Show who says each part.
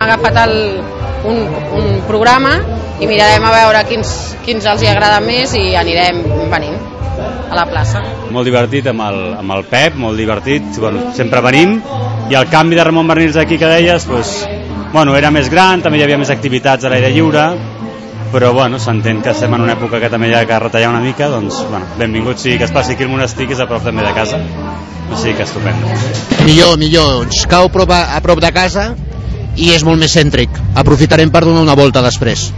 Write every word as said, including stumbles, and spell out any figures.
Speaker 1: agafat el, un, un programa i mirarem a veure quins, quins els hi agrada més i anirem venint a la plaça.
Speaker 2: Molt divertit amb el, amb el Pep, molt divertit, bueno, sempre venim, i el canvi de Ramon Bernils aquí que deies, pues, bueno, era més gran, també hi havia més activitats a l'aire lliure, però bueno, s'entén que estem en una època que també hi ha que retallar una mica, doncs bueno, benvingut sigui que es passi aquí al monestir, que és a prop també de casa, o sigui que estupendo.
Speaker 3: Millor, millor, ens cau a prop, a prop de casa i és molt més cèntric, aprofitarem per donar una volta després.